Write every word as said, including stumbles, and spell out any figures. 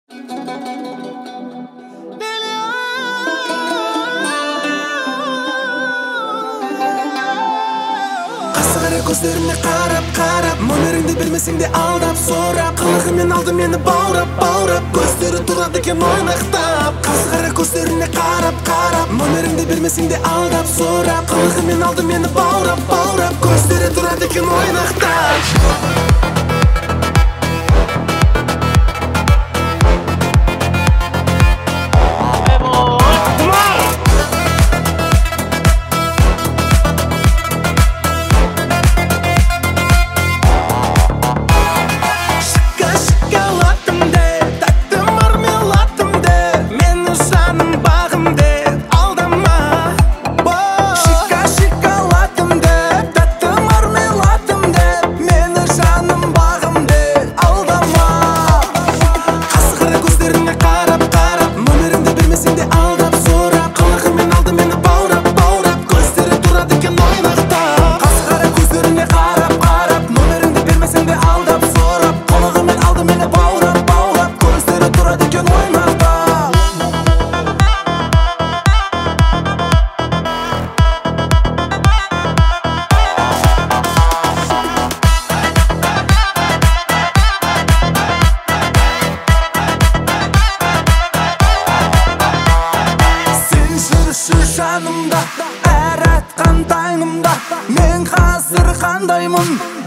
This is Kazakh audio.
Қасығара көздеріне қарап-қарап, номеріңді бермесең де алдап сорап, қылығымен алды мені баурап-баурап, көздері тұрады екен ойнақтап. Қасығара көздеріне қарап-қарап, номеріңді бермесең де алдап сорап, қылығымен алды мені баурап-баурап, көздері тұрады екен ойнақтап. Жанымда, әр атқан таңымда, мен қазір қандаймын?